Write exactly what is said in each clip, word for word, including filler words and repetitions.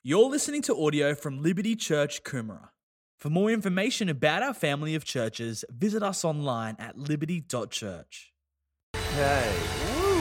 You're listening to audio from Liberty Church, Coomera. For more information about our family of churches, visit us online at liberty dot church. Okay. Woo.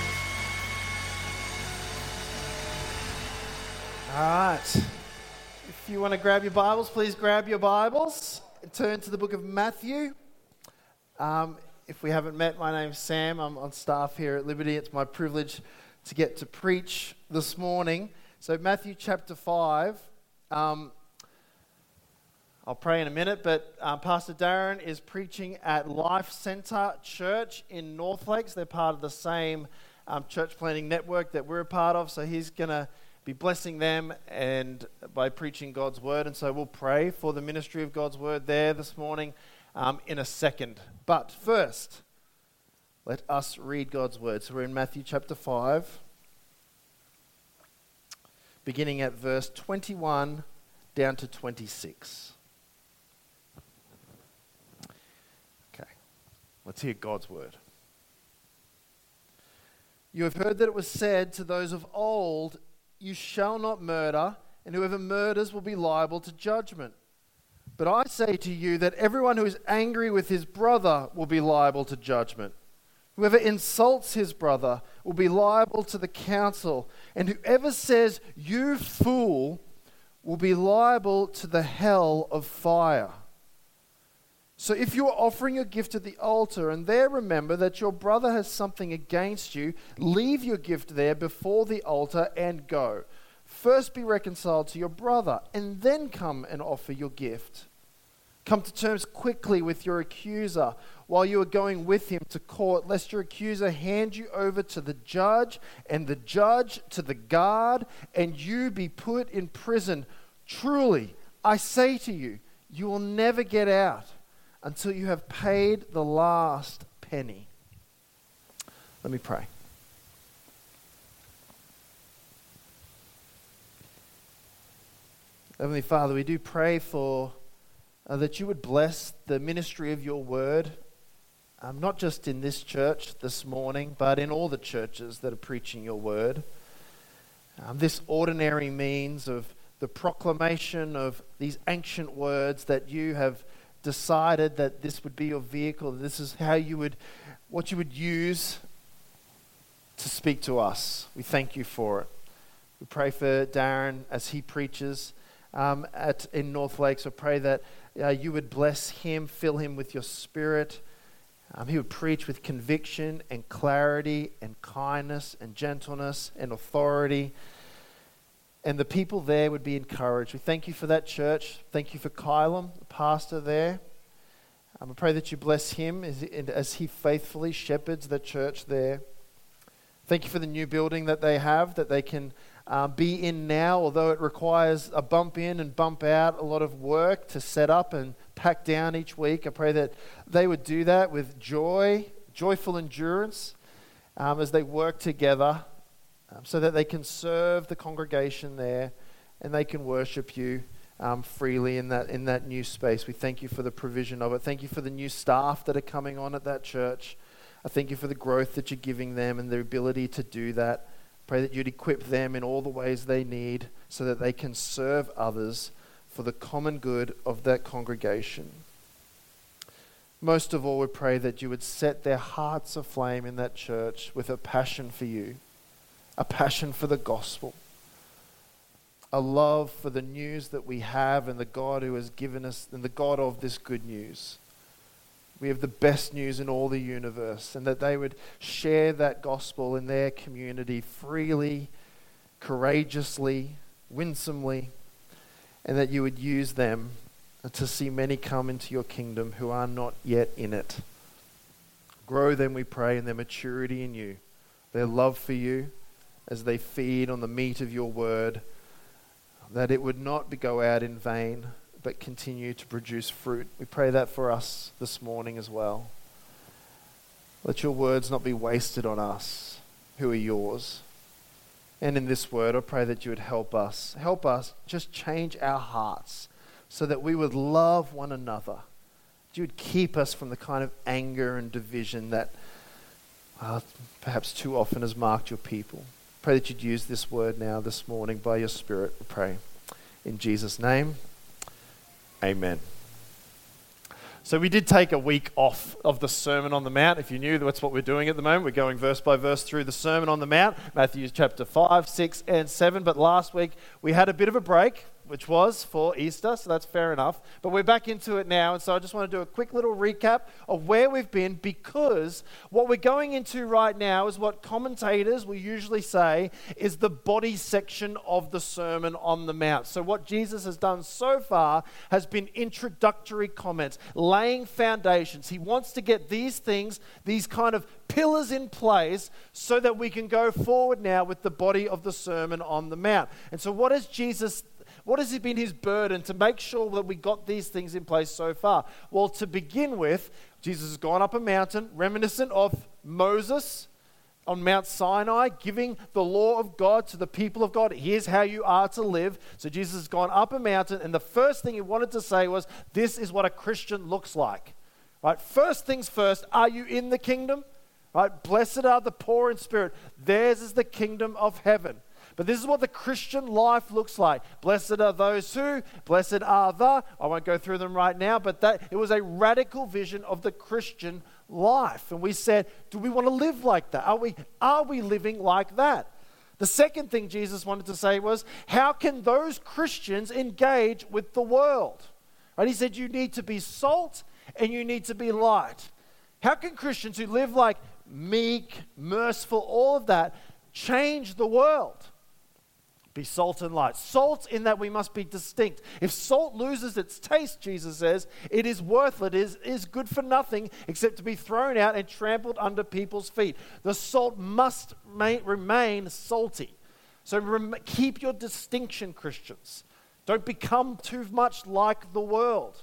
All right. If you want to grab your Bibles, please grab your Bibles and turn to the book of Matthew. Um, if we haven't met, my name's Sam. I'm on staff here at Liberty. It's my privilege to get to preach this morning. So Matthew chapter five, um, I'll pray in a minute, but um, Pastor Darren is preaching at Life Centre Church in North Lakes. They're part of the same um, church planting network that we're a part of, so he's going to be blessing them and by preaching God's word. And so we'll pray for the ministry of God's word there this morning um, in a second. But first, let us read God's word. So we're in Matthew chapter five. Beginning at verse twenty-one down to twenty-six. Okay, let's hear God's word. You have heard that it was said to those of old, "You shall not murder, and whoever murders will be liable to judgment." But I say to you that everyone who is angry with his brother will be liable to judgment. Whoever insults his brother will be liable to the council, and whoever says, "You fool," will be liable to the hell of fire. So if you are offering your gift at the altar and there remember that your brother has something against you, leave your gift there before the altar and go. First be reconciled to your brother, and then come and offer your gift. Come to terms quickly with your accuser while you are going with him to court, lest your accuser hand you over to the judge, and the judge to the guard, and you be put in prison. Truly, I say to you, you will never get out until you have paid the last penny. Let me pray. Heavenly Father, we do pray for Uh, that you would bless the ministry of your word, um, not just in this church this morning, but in all the churches that are preaching your word. Um, this ordinary means of the proclamation of these ancient words that you have decided that this would be your vehicle, this is how you would, what you would use to speak to us. We thank you for it. We pray for Darren as he preaches um, at in North Lakes. I pray that Uh, you would bless him, fill him with your spirit. Um, he would preach with conviction and clarity and kindness and gentleness and authority. And the people there would be encouraged. We thank you for that church. Thank you for Kylam, the pastor there. Um, I pray that you bless him as, as he faithfully shepherds the church there. Thank you for the new building that they have, that they can Uh, be in now, although it requires a bump in and bump out, a lot of work to set up and pack down each week. I pray that they would do that with joy, joyful endurance um, as they work together um, so that they can serve the congregation there and they can worship you um, freely in that, in that new space. We thank you for the provision of it. Thank you for the new staff that are coming on at that church. I thank you for the growth that you're giving them and their ability to do that. Pray that you'd equip them in all the ways they need so that they can serve others for the common good of that congregation. Most of all, we pray that you would set their hearts aflame in that church with a passion for you, a passion for the gospel, a love for the news that we have and the God who has given us and the God of this good news. We have the best news in all the universe, and that they would share that gospel in their community freely, courageously, winsomely, and that you would use them to see many come into your kingdom who are not yet in it. Grow them, we pray, in their maturity in you, their love for you as they feed on the meat of your word, that it would not be go out in vain, but continue to produce fruit. We pray that for us this morning as well. Let your words not be wasted on us who are yours. And in this word, I pray that you would help us. Help us just change our hearts so that we would love one another. You would keep us from the kind of anger and division that uh, perhaps too often has marked your people. Pray that you'd use this word now this morning by your Spirit, we pray. In Jesus' name, amen. So we did take a week off of the Sermon on the Mount. If you knew, that's what we're doing at the moment. We're going verse by verse through the Sermon on the Mount, Matthew chapter five, six, and seven. But last week we had a bit of a break, which was for Easter, so that's fair enough. But we're back into it now, and so I just want to do a quick little recap of where we've been, because what we're going into right now is what commentators will usually say is the body section of the Sermon on the Mount. So what Jesus has done so far has been introductory comments, laying foundations. He wants to get these things, these kind of pillars in place so that we can go forward now with the body of the Sermon on the Mount. And so what has Jesus What has been his burden to make sure that we got these things in place so far? Well, to begin with, Jesus has gone up a mountain, reminiscent of Moses on Mount Sinai, giving the law of God to the people of God. Here's how you are to live. So Jesus has gone up a mountain, and the first thing he wanted to say was, this is what a Christian looks like. Right? First things first, are you in the kingdom? Right? Blessed are the poor in spirit. Theirs is the kingdom of heaven. But this is what the Christian life looks like. Blessed are those who, blessed are the, I won't go through them right now, but that it was a radical vision of the Christian life. And we said, do we want to live like that? Are we, are we living like that? The second thing Jesus wanted to say was, how can those Christians engage with the world? Right? He said, you need to be salt and you need to be light. How can Christians who live like meek, merciful, all of that, change the world? Be salt and light. Salt in that we must be distinct. If salt loses its taste, Jesus says, it is worthless, it is, is good for nothing except to be thrown out and trampled under people's feet. The salt must ma- remain salty. So rem- keep your distinction, Christians. Don't become too much like the world.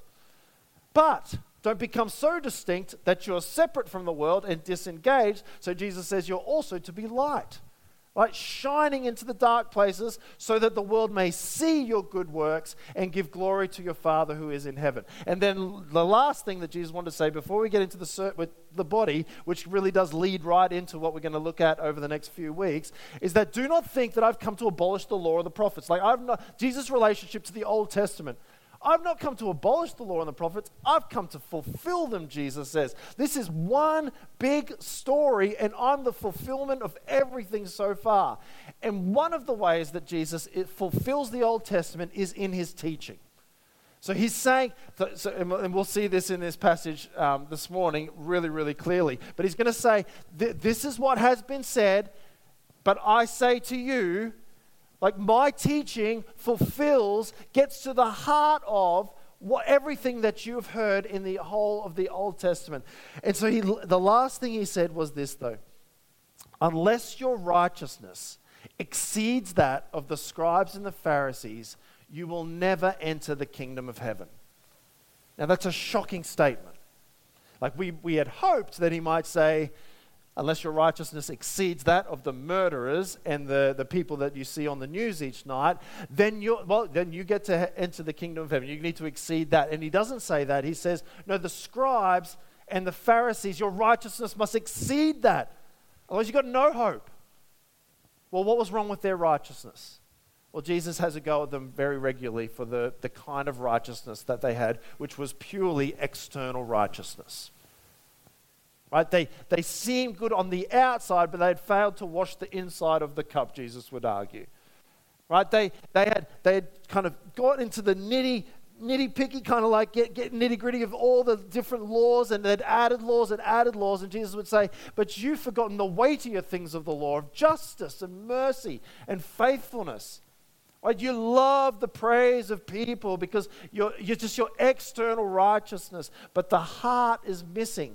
But don't become so distinct that you're separate from the world and disengaged. So Jesus says you're also to be light. Right, shining into the dark places so that the world may see your good works and give glory to your Father who is in heaven. And then the last thing that Jesus wanted to say before we get into the, with the body, which really does lead right into what we're going to look at over the next few weeks, is that do not think that I've come to abolish the law of the prophets. Like I've not, Jesus' relationship to the Old Testament. I've not come to abolish the law and the prophets. I've come to fulfill them, Jesus says. This is one big story, and I'm the fulfillment of everything so far. And one of the ways that Jesus it fulfills the Old Testament is in his teaching. So he's saying, so, and we'll see this in this passage um, this morning really, really clearly, but he's going to say, this is what has been said, but I say to you, like my teaching fulfills, gets to the heart of what everything that you've heard in the whole of the Old Testament. And so he, the last thing he said was this though, unless your righteousness exceeds that of the scribes and the Pharisees, you will never enter the kingdom of heaven. Now that's a shocking statement. Like we, we had hoped that he might say, unless your righteousness exceeds that of the murderers and the, the people that you see on the news each night, then you well then you get to he- enter the kingdom of heaven. You need to exceed that. And he doesn't say that. He says, no, the scribes and the Pharisees, your righteousness must exceed that. Otherwise you've got no hope. Well, what was wrong with their righteousness? Well, Jesus has a go at them very regularly for the, the kind of righteousness that they had, which was purely external righteousness. Right? They, they seemed good on the outside, but they had failed to wash the inside of the cup, Jesus would argue. Right? They, they, had, they had kind of got into the nitty, nitty-picky, kind of like get, get nitty-gritty of all the different laws, and they'd added laws and added laws, and Jesus would say, but you've forgotten the weightier things of the law, of justice and mercy and faithfulness. Right? You love the praise of people because you're, you're just your external righteousness, but the heart is missing.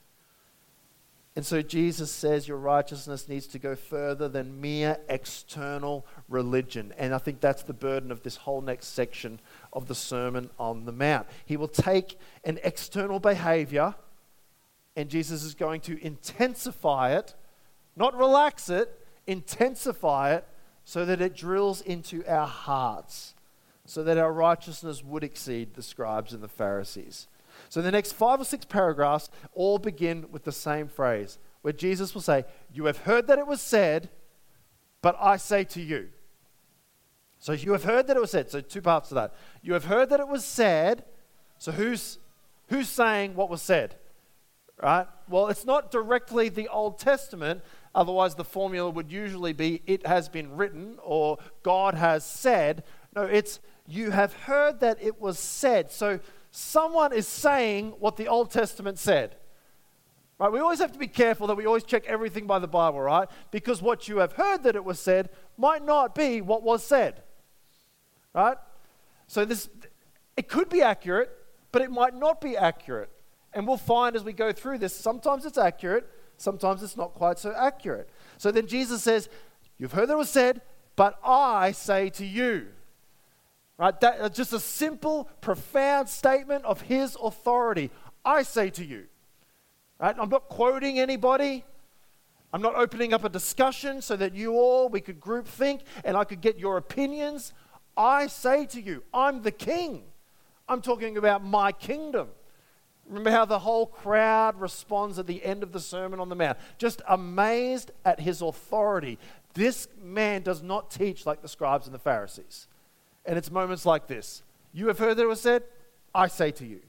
And so Jesus says your righteousness needs to go further than mere external religion. And I think that's the burden of this whole next section of the Sermon on the Mount. He will take an external behavior and Jesus is going to intensify it, not relax it, intensify it so that it drills into our hearts, so that our righteousness would exceed the scribes and the Pharisees. So the next five or six paragraphs all begin with the same phrase, where Jesus will say, you have heard that it was said, but I say to you. So you have heard that it was said. So two parts to that. You have heard that it was said. So who's who's saying what was said? Right? Well, it's not directly the Old Testament. Otherwise, the formula would usually be, it has been written, or God has said. No, it's, you have heard that it was said. So someone is saying what the Old Testament said. Right? We always have to be careful that we always check everything by the Bible, right? Because what you have heard that it was said might not be what was said. Right? So this, it could be accurate, but it might not be accurate. And we'll find as we go through this, sometimes it's accurate, sometimes it's not quite so accurate. So then Jesus says, you've heard that it was said, but I say to you. Right? That's just a simple, profound statement of his authority. I say to you. Right? I'm not quoting anybody. I'm not opening up a discussion so that you all, we could group think and I could get your opinions. I say to you, I'm the king. I'm talking about my kingdom. Remember how the whole crowd responds at the end of the Sermon on the Mount, just amazed at his authority. This man does not teach like the scribes and the Pharisees. And it's moments like this. You have heard that it was said, I say to you.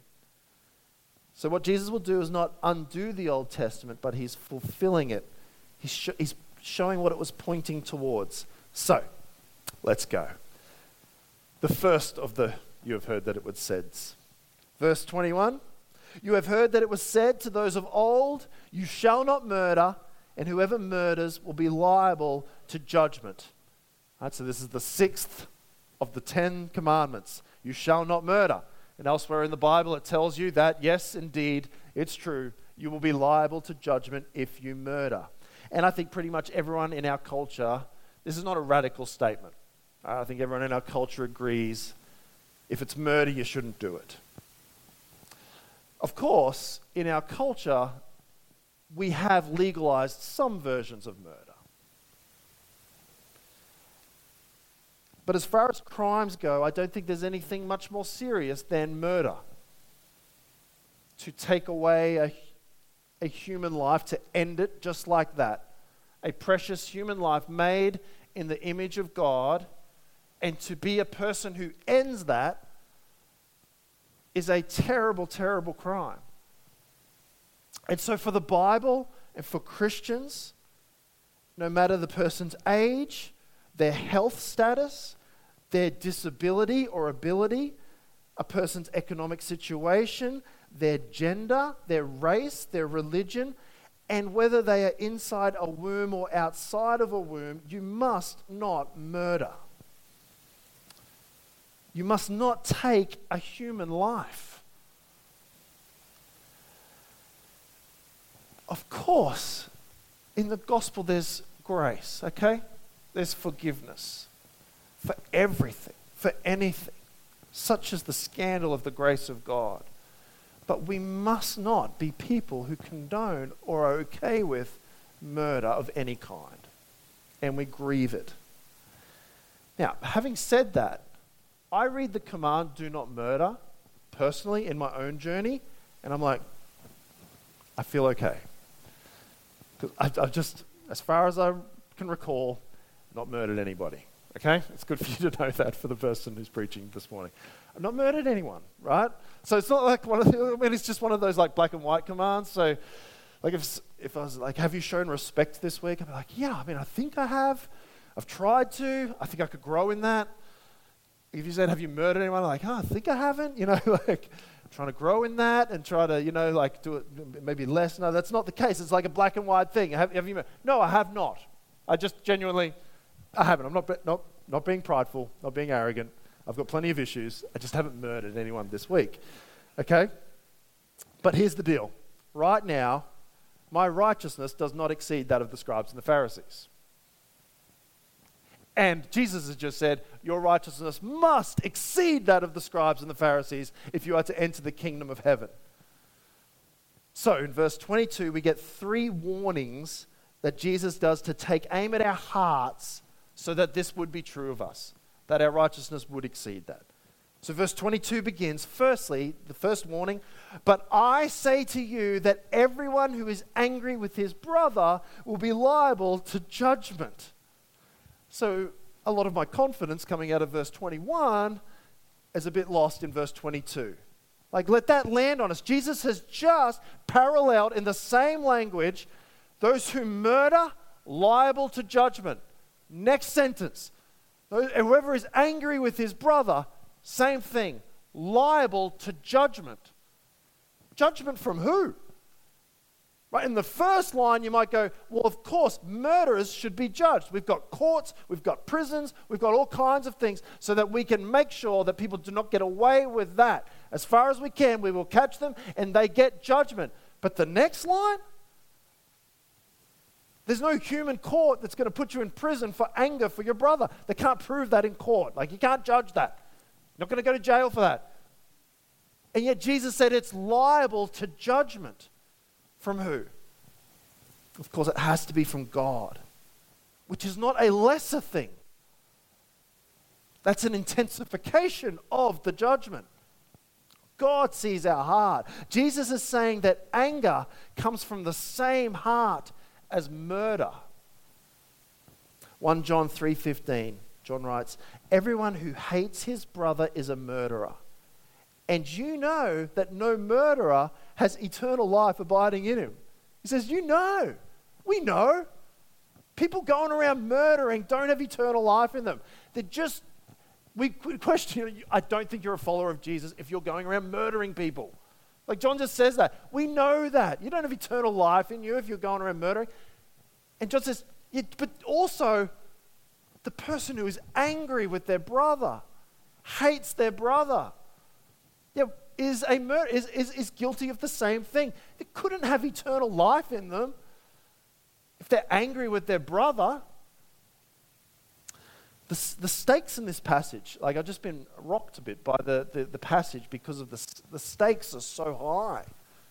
So what Jesus will do is not undo the Old Testament, but he's fulfilling it. He's, sh- he's showing what it was pointing towards. So, let's go. The first of the you have heard that it was said. Verse twenty-one. You have heard that it was said to those of old, you shall not murder, and whoever murders will be liable to judgment. Right, so this is the sixth of the Ten Commandments. You shall not murder. And elsewhere in the Bible it tells you that, yes, indeed, it's true. You will be liable to judgment if you murder. And I think pretty much everyone in our culture, this is not a radical statement. I think everyone in our culture agrees, if it's murder, you shouldn't do it. Of course, in our culture, we have legalized some versions of murder. But as far as crimes go, I don't think there's anything much more serious than murder. To take away a, a human life, to end it just like that. A precious human life made in the image of God, and to be a person who ends that is a terrible, terrible crime. And so for the Bible and for Christians, no matter the person's age, their health status, their disability or ability, a person's economic situation, their gender, their race, their religion, and whether they are inside a womb or outside of a womb, you must not murder. You must not take a human life. Of course, in the gospel there's grace, okay? There's forgiveness for everything, for anything, such as the scandal of the grace of God. But we must not be people who condone or are okay with murder of any kind. And we grieve it. Now, having said that, I read the command, do not murder, personally in my own journey, and I'm like, I feel okay. Because I've just, as far as I can recall, not murdered anybody. Okay? It's good for you to know that for the person who's preaching this morning. I've not murdered anyone, right? So it's not like one of the, I mean, it's just one of those like black and white commands. So like if if I was like, have you shown respect this week? I'd be like, yeah, I mean, I think I have. I've tried to. I think I could grow in that. If you said, have you murdered anyone? I'm like, oh, I think I haven't. You know, like trying to grow in that and try to, you know, like do it maybe less. No, that's not the case. It's like a black and white thing. Have, have you murdered? No, I have not. I just genuinely, I haven't. I'm not, not, not being prideful, not being arrogant. I've got plenty of issues. I just haven't murdered anyone this week. Okay? But here's the deal. Right now, my righteousness does not exceed that of the scribes and the Pharisees. And Jesus has just said, your righteousness must exceed that of the scribes and the Pharisees if you are to enter the kingdom of heaven. So in verse twenty-two, we get three warnings that Jesus does to take aim at our hearts so that this would be true of us, that our righteousness would exceed that. So verse twenty-two begins, firstly, the first warning, but I say to you that everyone who is angry with his brother will be liable to judgment. So a lot of my confidence coming out of verse twenty-one is a bit lost in verse twenty-two. Like, let that land on us. Jesus has just paralleled in the same language those who murder, liable to judgment. Next sentence. Whoever is angry with his brother, same thing, liable to judgment. Judgment from who? Right, in the first line, you might go, well, of course, murderers should be judged. We've got courts, we've got prisons, we've got all kinds of things so that we can make sure that people do not get away with that. As far as we can, we will catch them and they get judgment. But the next line, there's no human court that's going to put you in prison for anger for your brother. They can't prove that in court. Like, you can't judge that. You're not going to go to jail for that. And yet Jesus said it's liable to judgment. From who? Of course, it has to be from God, which is not a lesser thing. That's an intensification of the judgment. God sees our heart. Jesus is saying that anger comes from the same heart as murder. First John three fifteen, John writes, everyone who hates his brother is a murderer. And you know that no murderer has eternal life abiding in him. He says, you know. We know. People going around murdering don't have eternal life in them. They're just, we question, I don't think you're a follower of Jesus if you're going around murdering people. Like John just says that. We know that. You don't have eternal life in you if you're going around murdering. And John says, yeah, but also the person who is angry with their brother, hates their brother, yeah, is a murder, is, is, is guilty of the same thing. They couldn't have eternal life in them if they're angry with their brother. The, the stakes in this passage, like I've just been rocked a bit by the, the, the passage because of the, the stakes are so high.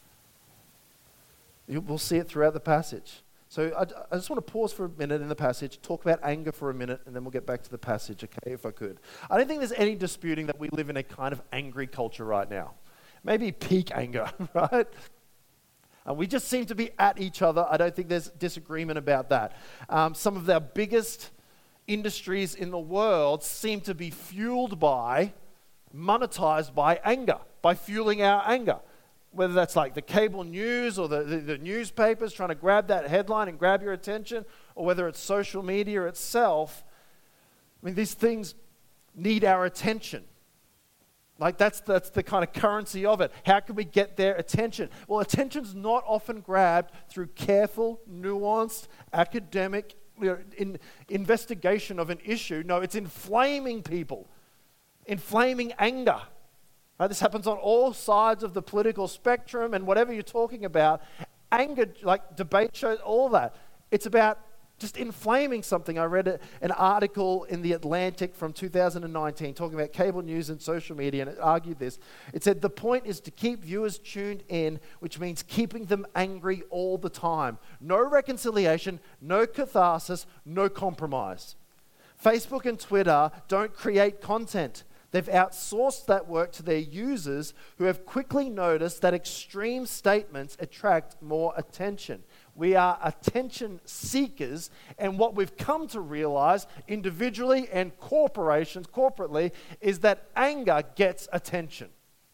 You, we'll see it throughout the passage. So I, I just want to pause for a minute in the passage, talk about anger for a minute, and then we'll get back to the passage, okay, if I could. I don't think there's any disputing that we live in a kind of angry culture right now. Maybe peak anger, right? And we just seem to be at each other. I don't think there's disagreement about that. Um, some of our biggest industries in the world seem to be fueled by, monetized by anger, by fueling our anger. Whether that's like the cable news or the, the, the newspapers trying to grab that headline and grab your attention, or whether it's social media itself. I mean, these things need our attention. Like that's, that's the kind of currency of it. How can we get their attention? Well, attention's not often grabbed through careful, nuanced, academic you know, in, investigation of an issue. No, it's inflaming people, inflaming anger. Right, this happens on all sides of the political spectrum, and whatever you're talking about, anger, like debate shows, all that. It's about just inflaming something. I read a, an article in The Atlantic from two thousand nineteen talking about cable news and social media, and it argued this. It said the point is to keep viewers tuned in, which means keeping them angry all the time. No reconciliation, no catharsis, no compromise. Facebook and Twitter don't create content. They've outsourced that work to their users who have quickly noticed that extreme statements attract more attention. We are attention seekers, and what we've come to realize individually and corporations, corporately, is that anger gets attention.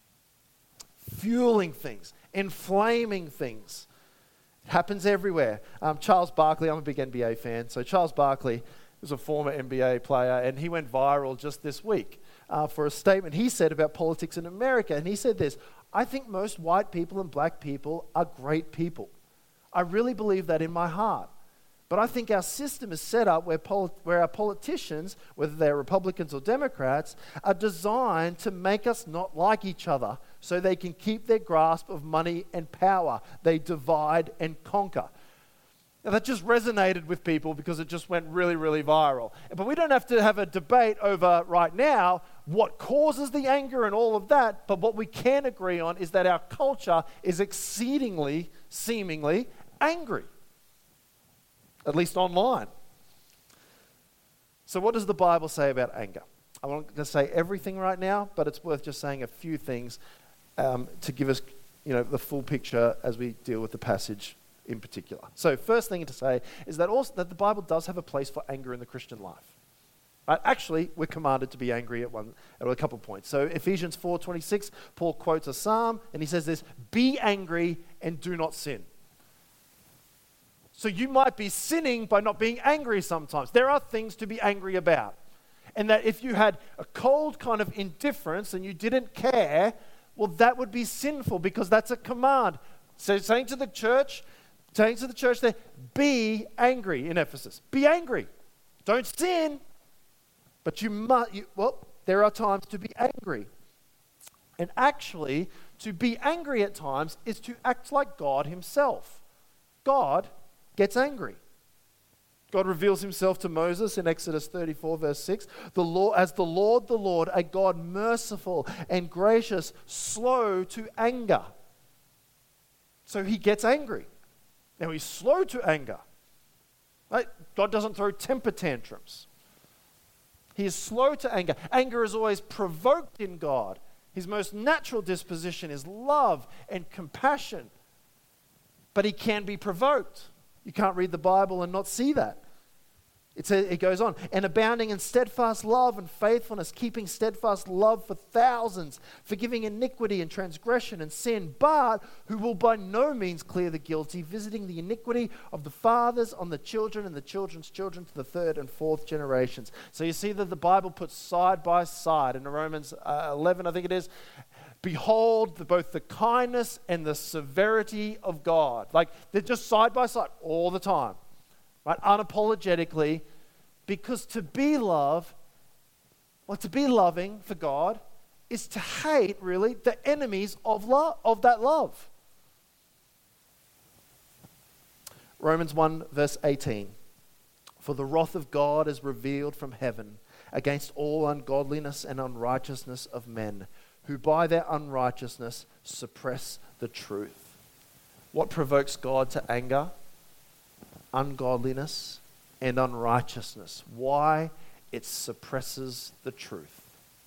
Fueling things, inflaming things. It happens everywhere. Um, Charles Barkley, I'm a big N B A fan, so Charles Barkley was a former N B A player, and he went viral just this week. Uh, for a statement he said about politics in America. And he said this, I think most white people and black people are great people. I really believe that in my heart. But I think our system is set up where, poli- where our politicians, whether they're Republicans or Democrats, are designed to make us not like each other so they can keep their grasp of money and power. They divide and conquer. Now, that just resonated with people because it just went really, really viral. But we don't have to have a debate over right now what causes the anger and all of that. But what we can agree on is that our culture is exceedingly, seemingly angry, at least online. So what does the Bible say about anger? I'm not going to say everything right now, but it's worth just saying a few things um, to give us, you know, the full picture as we deal with the passage in particular. So first thing to say is that also that the Bible does have a place for anger in the Christian life. Right? Actually, we're commanded to be angry at one at a couple of points. So Ephesians four twenty-six, Paul quotes a psalm, and he says this, be angry and do not sin. So you might be sinning by not being angry sometimes. There are things to be angry about. And that if you had a cold kind of indifference and you didn't care, well, that would be sinful because that's a command. So saying to the church, saying to the church there, be angry in Ephesus. Be angry. Don't sin. But you must, you, well, there are times to be angry. And actually, to be angry at times is to act like God himself. God gets angry. God reveals himself to Moses in Exodus thirty-four, verse six. The Lord, as the Lord, the Lord, a God merciful and gracious, slow to anger. So he gets angry. Now he's slow to anger. Right? God doesn't throw temper tantrums. He is slow to anger. Anger is always provoked in God. His most natural disposition is love and compassion. But he can be provoked. You can't read the Bible and not see that. It says, it goes on, and abounding in steadfast love and faithfulness, keeping steadfast love for thousands, forgiving iniquity and transgression and sin, but who will by no means clear the guilty, visiting the iniquity of the fathers on the children and the children's children to the third and fourth generations. So you see that the Bible puts side by side in Romans uh, eleven, I think it is, behold the, both the kindness and the severity of God. Like they're just side by side all the time. Right, unapologetically, because to be love, well, to be loving for God is to hate, really, the enemies of love, of that love. Romans one, verse eighteen. For the wrath of God is revealed from heaven against all ungodliness and unrighteousness of men, who by their unrighteousness suppress the truth. What provokes God to anger? Ungodliness and unrighteousness. Why? It suppresses the truth.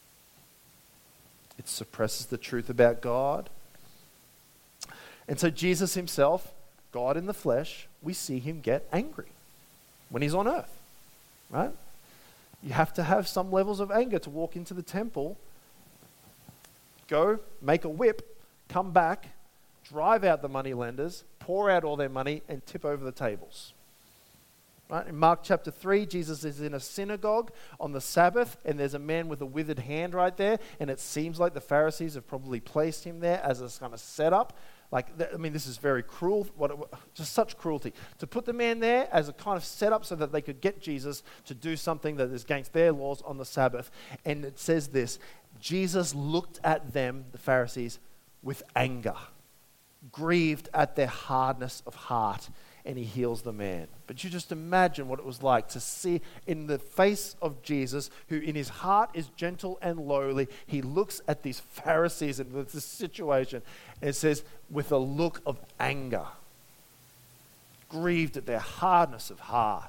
It suppresses the truth about God. And so Jesus himself, God in the flesh, we see him get angry when he's on earth, right? You have to have some levels of anger to walk into the temple, go, make a whip, come back, drive out the money lenders, pour out all their money, and tip over the tables. Right? In Mark chapter three, Jesus is in a synagogue on the Sabbath, and there's a man with a withered hand right there, and it seems like the Pharisees have probably placed him there as a kind of setup. Like, I mean, this is very cruel, what it, just such cruelty. To put the man there as a kind of setup so that they could get Jesus to do something that is against their laws on the Sabbath. And it says this, Jesus looked at them, the Pharisees, with anger, grieved at their hardness of heart, and he heals the man. But you just imagine what it was like to see in the face of Jesus, who in his heart is gentle and lowly, he looks at these Pharisees and with this situation, and it says, with a look of anger, grieved at their hardness of heart.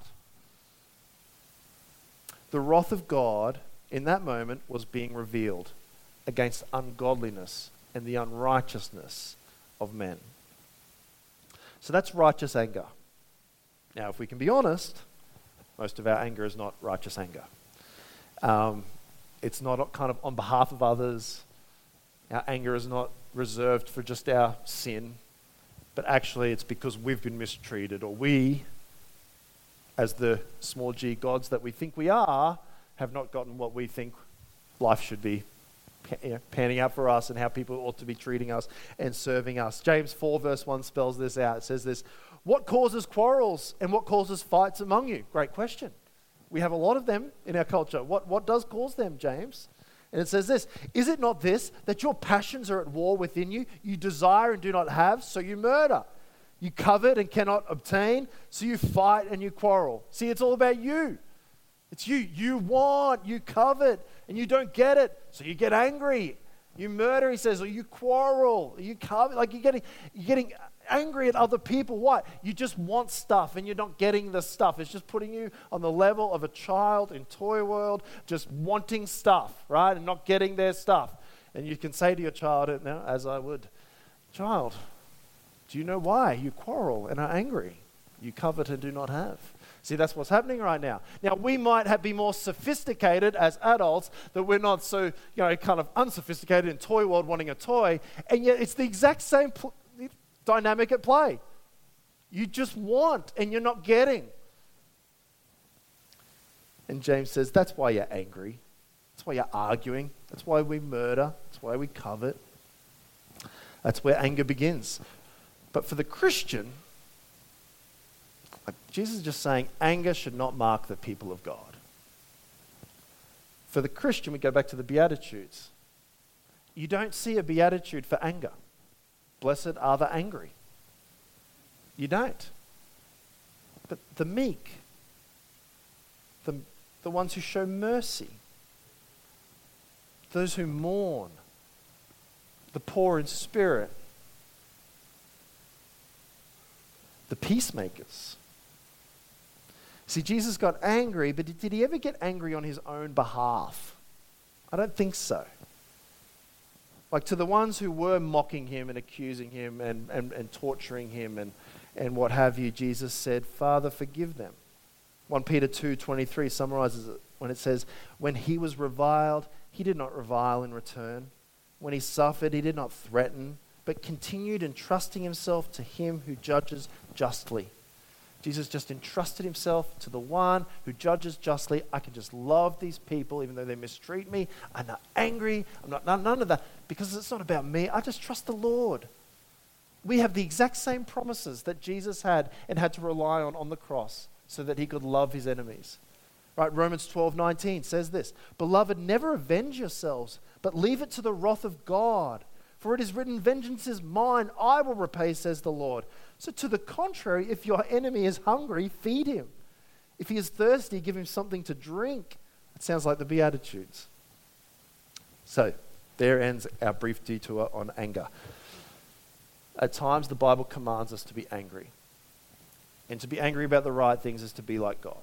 The wrath of God in that moment was being revealed against ungodliness and the unrighteousness of men. So that's righteous anger. Now, if we can be honest, most of our anger is not righteous anger. Um, it's not kind of on behalf of others. Our anger is not reserved for just our sin, but actually it's because we've been mistreated, or we, as the small g gods that we think we are, have not gotten what we think life should be panning out for us and how people ought to be treating us and serving us. James four verse one spells this out. It says this, what causes quarrels and what causes fights among you? Great question. We have a lot of them in our culture. What, what does cause them, James? And it says this, is it not this, that your passions are at war within you? You desire and do not have, so you murder. You covet and cannot obtain, so you fight and you quarrel. See, it's all about you. It's you. You want, you covet, and you don't get it, so you get angry. You murder, he says, or you quarrel, or you covet. Like you're getting, you're getting angry at other people. What? You just want stuff, and you're not getting the stuff. It's just putting you on the level of a child in toy world, just wanting stuff, right, and not getting their stuff. And you can say to your child, now, as I would, child, do you know why you quarrel and are angry? You covet and do not have. See, that's what's happening right now. Now, we might have, be more sophisticated as adults, that we're not so, you know, kind of unsophisticated in toy world wanting a toy, and yet it's the exact same pl- dynamic at play. You just want, and you're not getting. And James says, that's why you're angry. That's why you're arguing. That's why we murder. That's why we covet. That's where anger begins. But for the Christian, like Jesus is just saying, anger should not mark the people of God. For the Christian, we go back to the Beatitudes. You don't see a beatitude for anger. Blessed are the angry. You don't. But the meek, the, the ones who show mercy, those who mourn, the poor in spirit, the peacemakers. See, Jesus got angry, but did he ever get angry on his own behalf? I don't think so. Like to the ones who were mocking him and accusing him and, and, and torturing him and, and what have you, Jesus said, Father, forgive them. First Peter two twenty-three summarizes it when it says, when he was reviled, he did not revile in return. When he suffered, he did not threaten, but continued entrusting himself to him who judges justly. Jesus just entrusted himself to the one who judges justly. I can just love these people even though they mistreat me. I'm not angry. I'm not none, none of that because it's not about me. I just trust the Lord. We have the exact same promises that Jesus had and had to rely on on the cross so that he could love his enemies. Right? Romans twelve nineteen says this, Beloved, never avenge yourselves, but leave it to the wrath of God. For it is written, vengeance is mine, I will repay, says the Lord. So to the contrary, if your enemy is hungry, feed him. If he is thirsty, give him something to drink. It sounds like the Beatitudes. So there ends our brief detour on anger. At times, the Bible commands us to be angry. And to be angry about the right things is to be like God.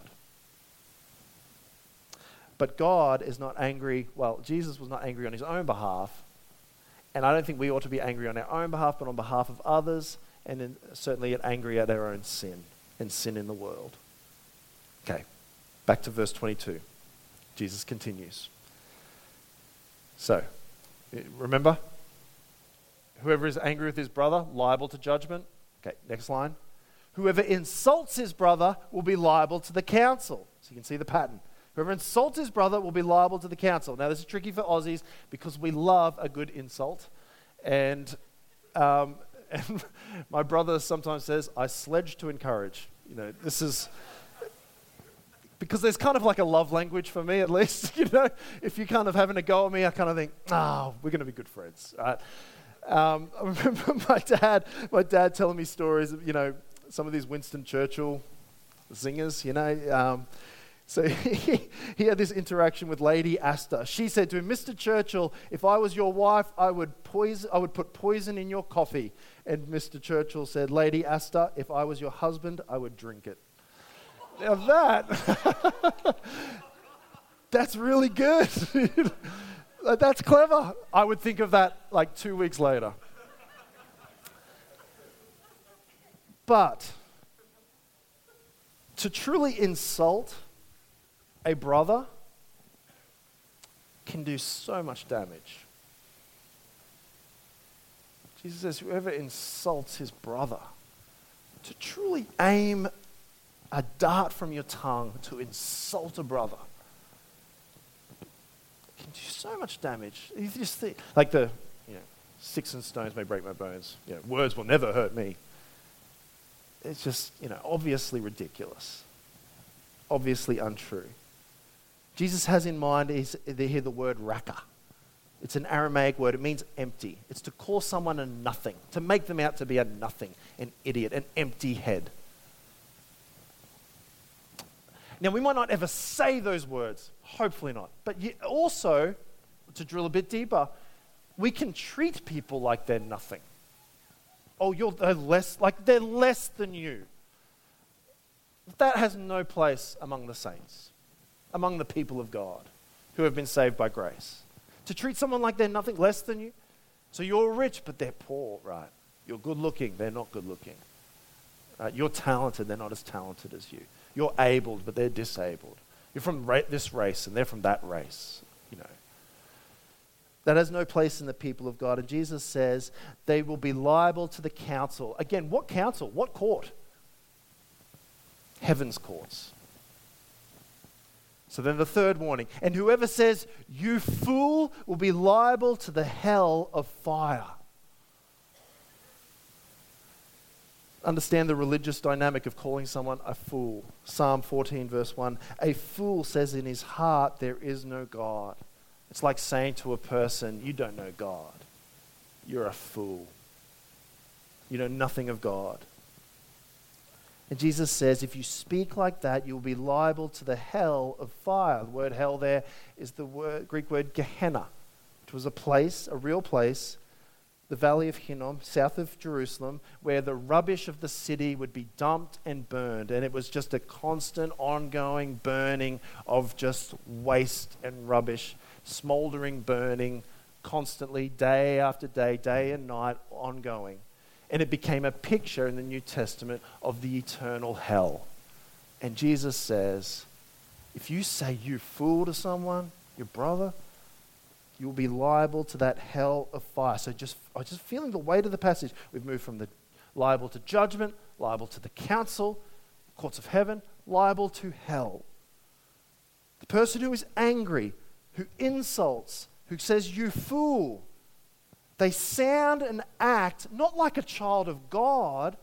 But God is not angry, well, Jesus was not angry on his own behalf. And I don't think we ought to be angry on our own behalf, but on behalf of others, and then certainly angry at our own sin and sin in the world. Okay, back to verse twenty-two. Jesus continues. So, remember, whoever is angry with his brother, liable to judgment. Okay, next line. Whoever insults his brother will be liable to the council. So you can see the pattern. Whoever insults his brother will be liable to the council. Now, this is tricky for Aussies because we love a good insult. And, um, and my brother sometimes says, I sledge to encourage. You know, this is... Because there's kind of like a love language for me, at least. You know, if you're kind of having a go at me, I kind of think, oh, we're going to be good friends. Right? Um, I remember my dad, my dad telling me stories of, you know, some of these Winston Churchill singers, you know. Um, so he, he had this interaction with Lady Astor. She said to him, Mister Churchill, if I was your wife, I would poison, I would put poison in your coffee. And Mister Churchill said, Lady Astor, if I was your husband, I would drink it. Now that, that's really good. That's clever. I would think of that like two weeks later. But to truly insult a brother can do so much damage. Jesus says, whoever insults his brother, to truly aim a dart from your tongue to insult a brother can do so much damage. You just think, like the, you know, sticks and stones may break my bones. You know, words will never hurt me. It's just, you know, obviously ridiculous, obviously untrue. Jesus has in mind is they hear the word raka. It's an Aramaic word. It means empty. It's to call someone a nothing, to make them out to be a nothing, an idiot, an empty head. Now, we might not ever say those words, hopefully not. But also, to drill a bit deeper, we can treat people like they're nothing. Oh, you're they're less, like they're less than you. That has no place among the saints, among the people of God who have been saved by grace. To treat someone like they're nothing less than you. So you're rich, but they're poor, right? You're good looking, they're not good looking. Uh, you're talented, they're not as talented as you. You're abled, but they're disabled. You're from ra- this race, and they're from that race. You know, that has no place in the people of God. And Jesus says they will be liable to the council. Again, what council? What court? Heaven's courts. So then the third warning, and whoever says, you fool, will be liable to the hell of fire. Understand the religious dynamic of calling someone a fool. Psalm fourteen verse one, a fool says in his heart there is no God. It's like saying to a person, you don't know God. You're a fool. You know nothing of God. And Jesus says, if you speak like that, you'll be liable to the hell of fire. The word hell there is the word, Greek word Gehenna, which was a place, a real place, the valley of Hinnom, south of Jerusalem, where the rubbish of the city would be dumped and burned. And it was just a constant, ongoing burning of just waste and rubbish, smoldering, burning, constantly, day after day, day and night, ongoing. And it became a picture in the New Testament of the eternal hell. And Jesus says, if you say you fool to someone, your brother, you'll be liable to that hell of fire. So just, I'm just feeling the weight of the passage. We've moved from the liable to judgment, liable to the council, courts of heaven, liable to hell. The person who is angry, who insults, who says you fool, they sound and act not like a child of God.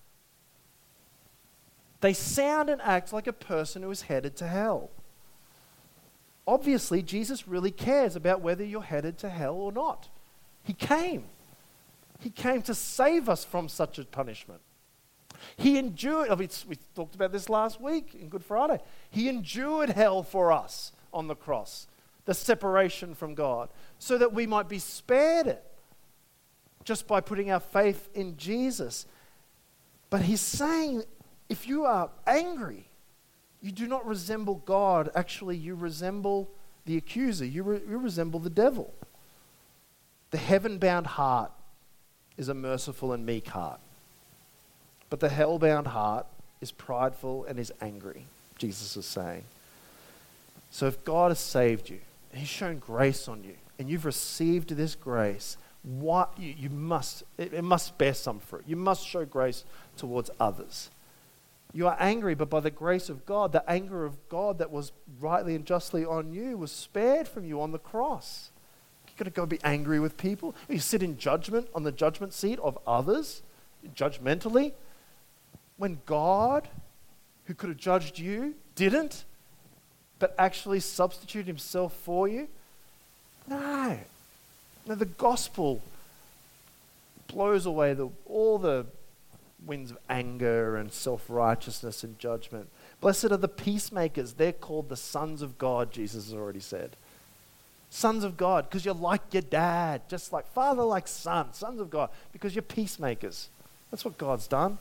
They sound and act like a person who is headed to hell. Obviously, Jesus really cares about whether you're headed to hell or not. He came. He came to save us from such a punishment. He endured, I mean, we talked about this last week in Good Friday. He endured hell for us on the cross, the separation from God, so that we might be spared it. Just by putting our faith in Jesus. But he's saying, if you are angry, you do not resemble God. Actually, you resemble the accuser. You, re- you resemble the devil. The heaven-bound heart is a merciful and meek heart. But the hell-bound heart is prideful and is angry, Jesus is saying. So if God has saved you, and he's shown grace on you, and you've received this grace, What you, you must, it, it must bear some fruit. You must show grace towards others. You are angry, but by the grace of God, the anger of God that was rightly and justly on you was spared from you on the cross. You've got to go be angry with people. You sit in judgment on the judgment seat of others, judgmentally, when God, who could have judged you, didn't, but actually substituted himself for you. No. Now, the gospel blows away the, all the winds of anger and self-righteousness and judgment. Blessed are the peacemakers. They're called the sons of God, Jesus has already said. Sons of God, because you're like your dad, just like father, like son, sons of God, because you're peacemakers. That's what God's done.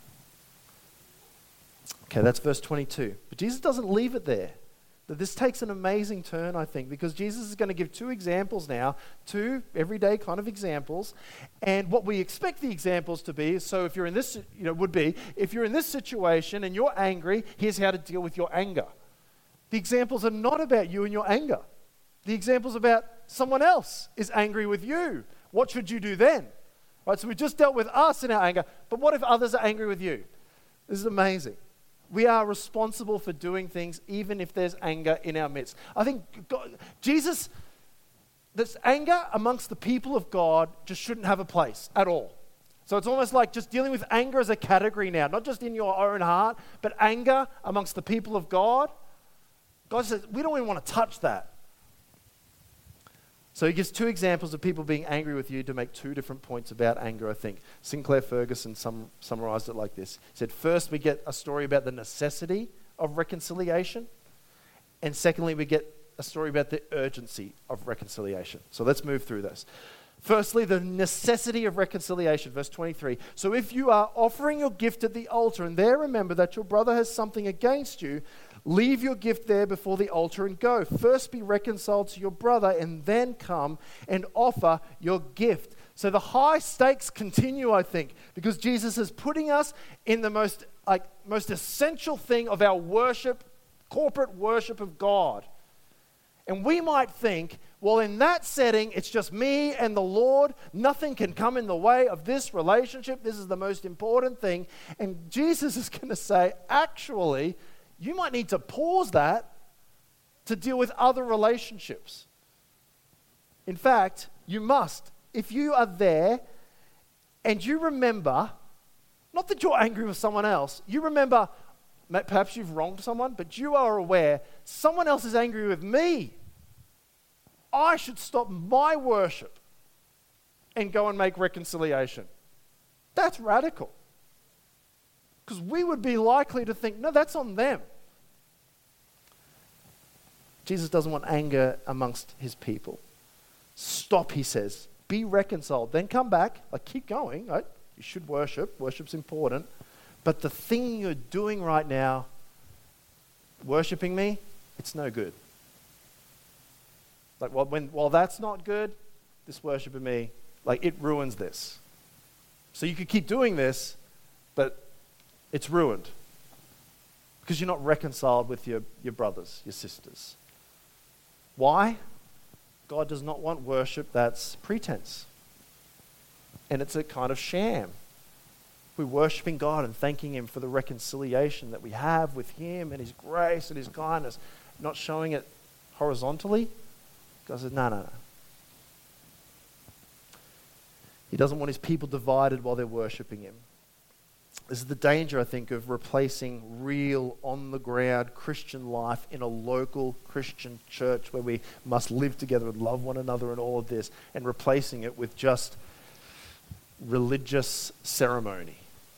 Okay, that's verse twenty-two. But Jesus doesn't leave it there. This takes an amazing turn, I think, because Jesus is going to give two examples now, two everyday kind of examples. And what we expect the examples to be, so if you're in this, you know, would be, if you're in this situation and you're angry, here's how to deal with your anger. The examples are not about you and your anger. The example's about someone else is angry with you. What should you do then? Right, so we just dealt with us in our anger, but what if others are angry with you? This is amazing. We are responsible for doing things even if there's anger in our midst. I think God, Jesus, this anger amongst the people of God just shouldn't have a place at all. So it's almost like just dealing with anger as a category now, not just in your own heart, but anger amongst the people of God. God says, we don't even want to touch that. So he gives two examples of people being angry with you to make two different points about anger, I think. Sinclair Ferguson sum, summarized it like this. He said, first, we get a story about the necessity of reconciliation. And secondly, we get a story about the urgency of reconciliation. So let's move through this. Firstly, the necessity of reconciliation, verse twenty-three. So if you are offering your gift at the altar and there remember that your brother has something against you, leave your gift there before the altar and go. First be reconciled to your brother and then come and offer your gift. So the high stakes continue, I think, because Jesus is putting us in the most like most essential thing of our worship, corporate worship of God. And we might think, well, in that setting, it's just me and the Lord. Nothing can come in the way of this relationship. This is the most important thing. And Jesus is going to say, actually, you might need to pause that to deal with other relationships. In fact, you must. If you are there and you remember, not that you're angry with someone else, you remember, perhaps you've wronged someone, but you are aware someone else is angry with me. I should stop my worship and go and make reconciliation. That's radical. Because we would be likely to think, no, that's on them. Jesus doesn't want anger amongst his people. Stop, he says. Be reconciled. Then come back. Like, keep going. Right? You should worship. Worship's important. But the thing you're doing right now, worshiping me, it's no good. Like, while, when, while that's not good, this worship of me, like, it ruins this. So you could keep doing this, but it's ruined. Because you're not reconciled with your, your brothers, your sisters. Why? God does not want worship that's pretense. And it's a kind of sham. We're worshiping God and thanking him for the reconciliation that we have with him and his grace and his kindness, not showing it horizontally. God says, no, no, no. He doesn't want his people divided while they're worshiping him. This is the danger, I think, of replacing real, on-the-ground Christian life in a local Christian church where we must live together and love one another and all of this, and replacing it with just religious ceremony.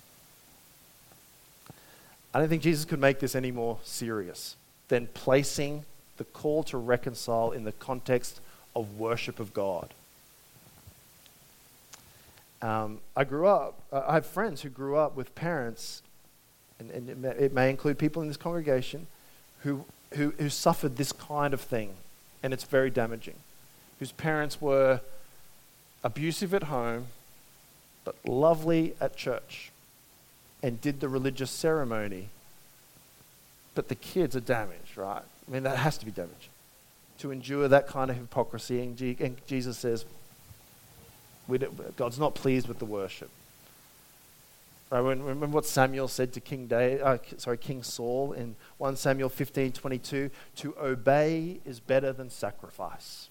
I don't think Jesus could make this any more serious than placing the call to reconcile in the context of worship of God. Um, I grew up, uh, I have friends who grew up with parents, and, and it, may, it may include people in this congregation, who, who, who suffered this kind of thing, and it's very damaging, whose parents were abusive at home, but lovely at church, and did the religious ceremony, but the kids are damaged, right? I mean, that has to be damaged. To endure that kind of hypocrisy, and, G- and Jesus says, we God's not pleased with the worship. Right, when, remember what Samuel said to King David, uh, sorry, King Saul in First Samuel fifteen twenty-two, to obey is better than sacrifice.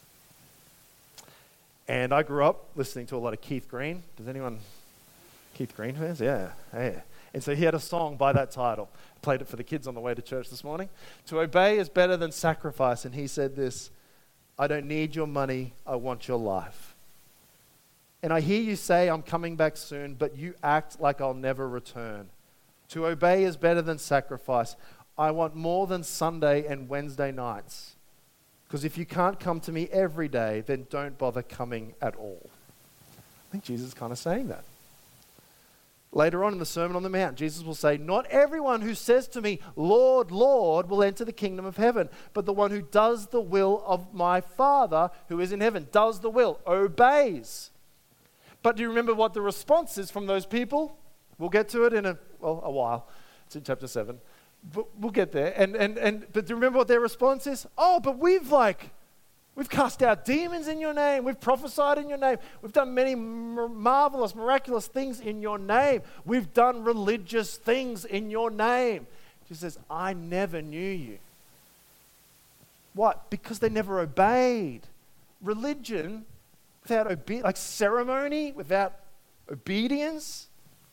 And I grew up listening to a lot of Keith Green. Does anyone, Keith Green fans? Yeah, yeah. And so he had a song by that title. I played it for the kids on the way to church this morning. To obey is better than sacrifice. And he said this, I don't need your money, I want your life. And I hear you say, I'm coming back soon, but you act like I'll never return. To obey is better than sacrifice. I want more than Sunday and Wednesday nights. Because if you can't come to me every day, then don't bother coming at all. I think Jesus is kind of saying that. Later on in the Sermon on the Mount, Jesus will say, not everyone who says to me, Lord, Lord, will enter the kingdom of heaven, but the one who does the will of my Father who is in heaven, does the will, obeys. But do you remember what the response is from those people? We'll get to it in a, well, a while. It's in chapter seven. But we'll get there. And, and, and, but do you remember what their response is? Oh, but we've like, we've cast out demons in your name. We've prophesied in your name. We've done many marvelous, miraculous things in your name. We've done religious things in your name. She says, I never knew you. What? Because they never obeyed. Religion without obe- like ceremony, without obedience.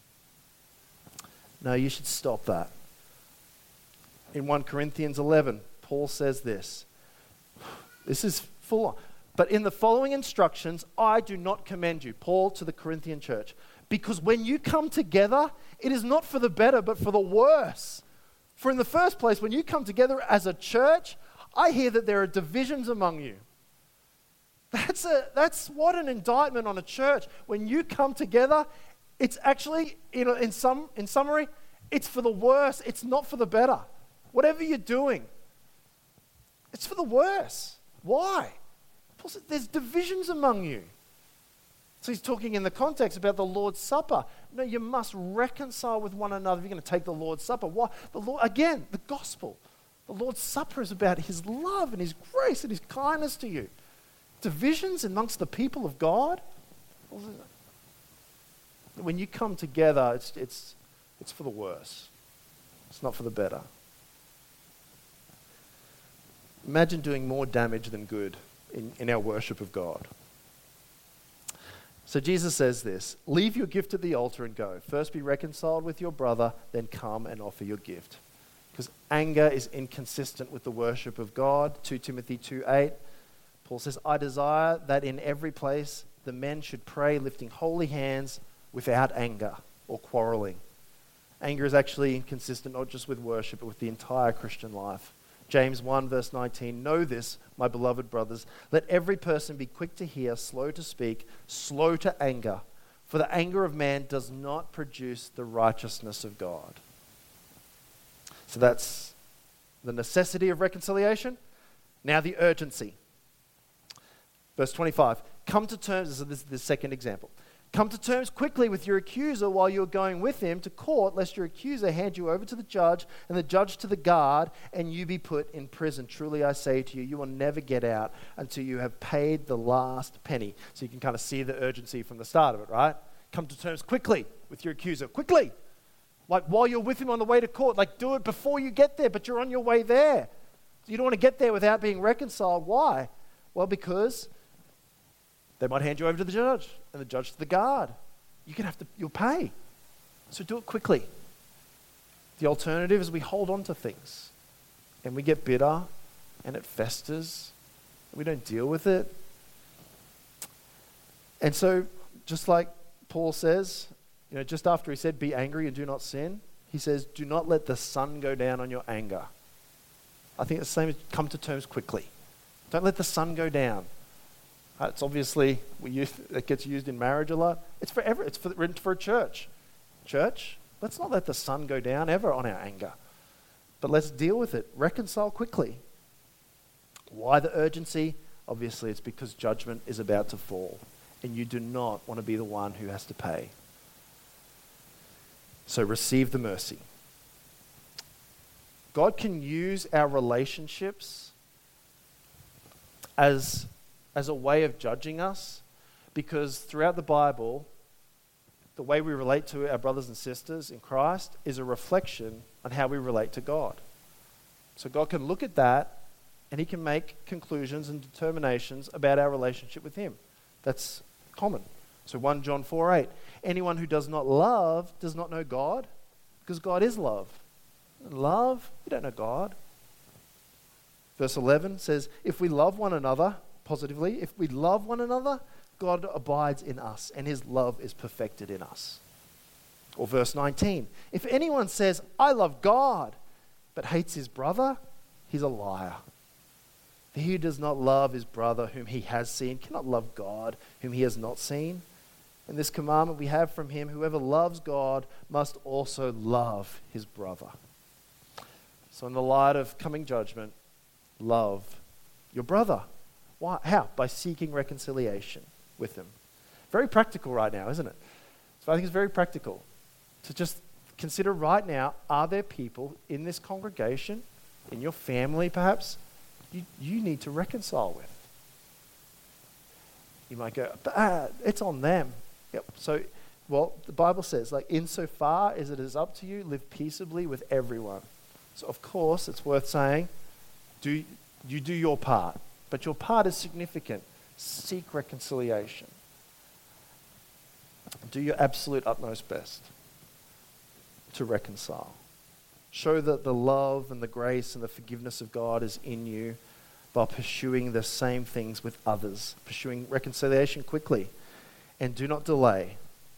No, you should stop that. In First Corinthians eleven, Paul says this. This is full on. But in the following instructions, I do not commend you, Paul to the Corinthian church, because when you come together, it is not for the better, but for the worse. For in the first place, when you come together as a church, I hear that there are divisions among you. That's a that's what an indictment on a church. When you come together, it's actually, you know, in some in summary, it's for the worse. It's not for the better. Whatever you're doing, it's for the worse. Why? Paul said, there's divisions among you. So he's talking in the context about the Lord's Supper. No, you must reconcile with one another if you're going to take the Lord's Supper. Why? The Lord, again, the gospel. The Lord's Supper is about his love and his grace and his kindness to you. Divisions amongst the people of God. When you come together, it's, it's, it's for the worse. It's not for the better. Imagine doing more damage than good in, in our worship of God. So Jesus says this, leave your gift at the altar and go. First be reconciled with your brother, then come and offer your gift. Because anger is inconsistent with the worship of God. Second Timothy two eight, Paul says, I desire that in every place the men should pray, lifting holy hands without anger or quarreling. Anger is actually inconsistent not just with worship, but with the entire Christian life. James one verse nineteen, know this, my beloved brothers, let every person be quick to hear, slow to speak, slow to anger, for the anger of man does not produce the righteousness of God. So that's the necessity of reconciliation. Now the urgency. Verse twenty-five, come to terms, so this is the second example. Come to terms quickly with your accuser while you're going with him to court, lest your accuser hand you over to the judge and the judge to the guard, and you be put in prison. Truly I say to you, you will never get out until you have paid the last penny. So you can kind of see the urgency from the start of it, right? Come to terms quickly with your accuser. Quickly. Like while you're with him on the way to court. Like do it before you get there, but you're on your way there. You don't want to get there without being reconciled. Why? Well, because they might hand you over to the judge and the judge to the guard. You're going to have to, you'll pay. So do it quickly. The alternative is we hold on to things and we get bitter and it festers. We don't deal with it. And so just like Paul says, you know, just after he said, be angry and do not sin, he says, do not let the sun go down on your anger. I think it's the same as come to terms quickly. Don't let the sun go down. Uh, it's obviously, we use, it gets used in marriage a lot. It's for ever, it's for, written for a church. Church, let's not let the sun go down ever on our anger. But let's deal with it. Reconcile quickly. Why the urgency? Obviously, it's because judgment is about to fall. And you do not want to be the one who has to pay. So receive the mercy. God can use our relationships as, as a way of judging us, because throughout the Bible, the way we relate to our brothers and sisters in Christ is a reflection on how we relate to God. So God can look at that and he can make conclusions and determinations about our relationship with him. That's common. So First John four eight, anyone who does not love does not know God, because God is love. Love, you don't know God. Verse eleven says, if we love one another, positively, if we love one another, God abides in us and his love is perfected in us. Or verse nineteen, if anyone says, I love God, but hates his brother, he's a liar. For he who does not love his brother whom he has seen cannot love God whom he has not seen. And this commandment we have from him, whoever loves God must also love his brother. So in the light of coming judgment, love your brother. Why? How? By seeking reconciliation with them. Very practical right now, isn't it? So I think it's very practical to just consider right now, are there people in this congregation, in your family perhaps, you, you need to reconcile with? You might go, ah, it's on them. Yep. So, well, the Bible says, like, insofar as it is up to you, live peaceably with everyone. So, of course, it's worth saying, do you do your part. But your part is significant. Seek reconciliation. Do your absolute utmost best to reconcile. Show that the love and the grace and the forgiveness of God is in you by pursuing the same things with others. Pursuing reconciliation quickly. And do not delay.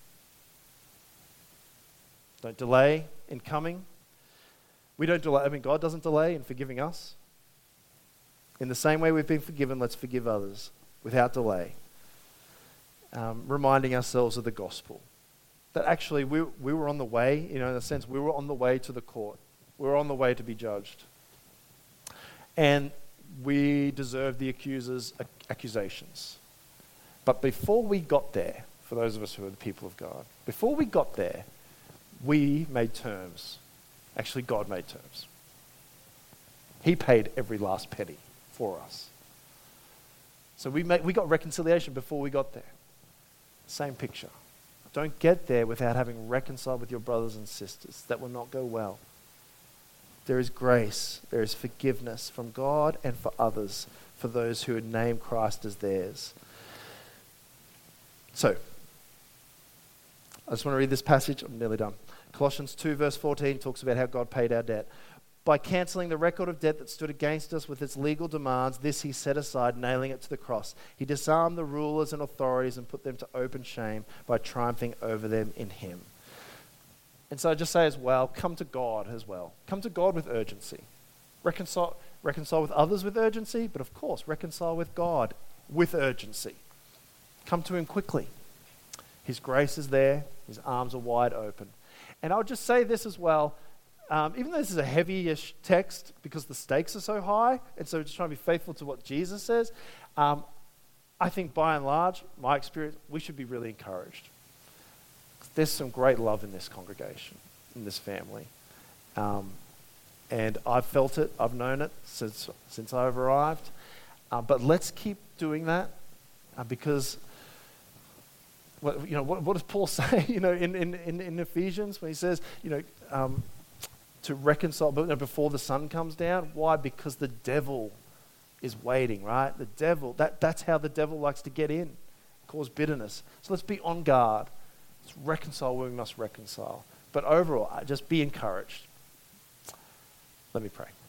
Don't delay in coming. We don't delay. I mean, God doesn't delay in forgiving us. In the same way we've been forgiven, let's forgive others without delay. Um, reminding ourselves of the gospel. That actually we, we were on the way, you know, in a sense, we were on the way to the court. We were on the way to be judged. And we deserve the accuser's ac- accusations. But before we got there, for those of us who are the people of God. Before we got there, we made terms. Actually, God made terms. He paid every last penny for us. So we made, we got reconciliation before we got there. Same picture. Don't get there without having reconciled with your brothers and sisters. That will not go well. There is grace, there is forgiveness from God and for others, for those who would name Christ as theirs. So, I just want to read this passage. I'm nearly done. Colossians two verse fourteen talks about how God paid our debt. By cancelling the record of debt that stood against us with its legal demands, this he set aside, nailing it to the cross. He disarmed the rulers and authorities and put them to open shame by triumphing over them in him. And so I just say as well, come to God as well. Come to God with urgency. Reconcile, reconcile with others with urgency, but of course, reconcile with God with urgency. Come to him quickly. His grace is there. His arms are wide open. And I'll just say this as well. Um, even though this is a heavy-ish text because the stakes are so high, and so just trying to be faithful to what Jesus says, um, I think by and large, my experience, we should be really encouraged. There's some great love in this congregation, in this family. Um, and I've felt it, I've known it since since I've arrived. Uh, but let's keep doing that uh, because, what, you know, what, what does Paul say, you know, in, in, in, in Ephesians when he says, you know, um, to reconcile before the sun comes down? Why? Because the devil is waiting, right? The devil, that, that's how the devil likes to get in, cause bitterness. So let's be on guard. Let's reconcile where we must reconcile. But overall, just be encouraged. Let me pray.